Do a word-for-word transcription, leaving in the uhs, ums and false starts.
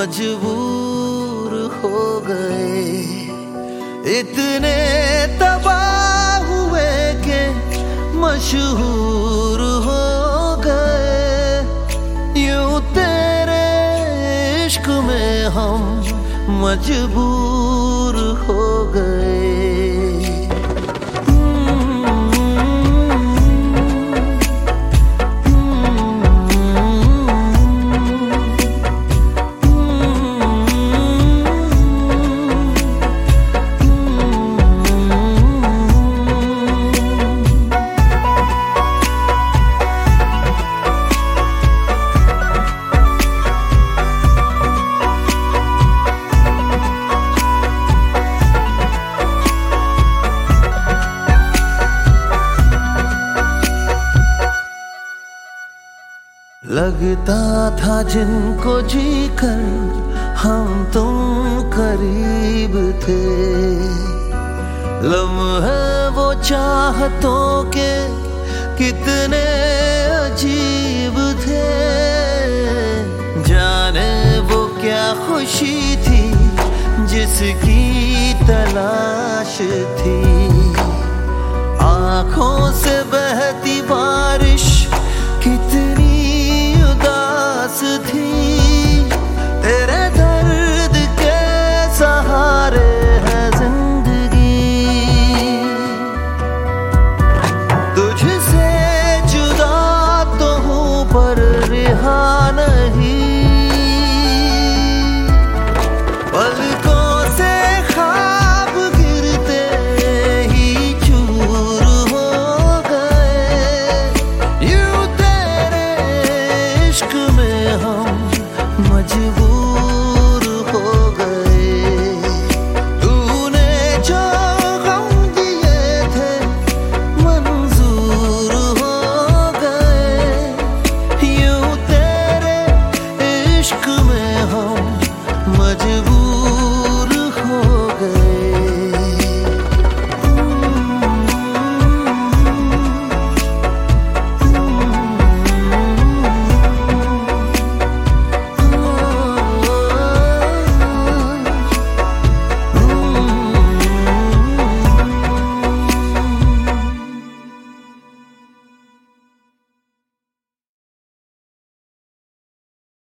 मजबूर हो गए, इतने तबाह हुए के मशहूर हो गए। यूं तेरे इश्क में हम मजबूर हो गए। लगता था जिनको जीकर हम तुम करीब थे, लम्हे वो चाहतों के कितने अजीब थे। जाने वो क्या खुशी थी जिसकी तलाश थी, आंखों से बहती बारिश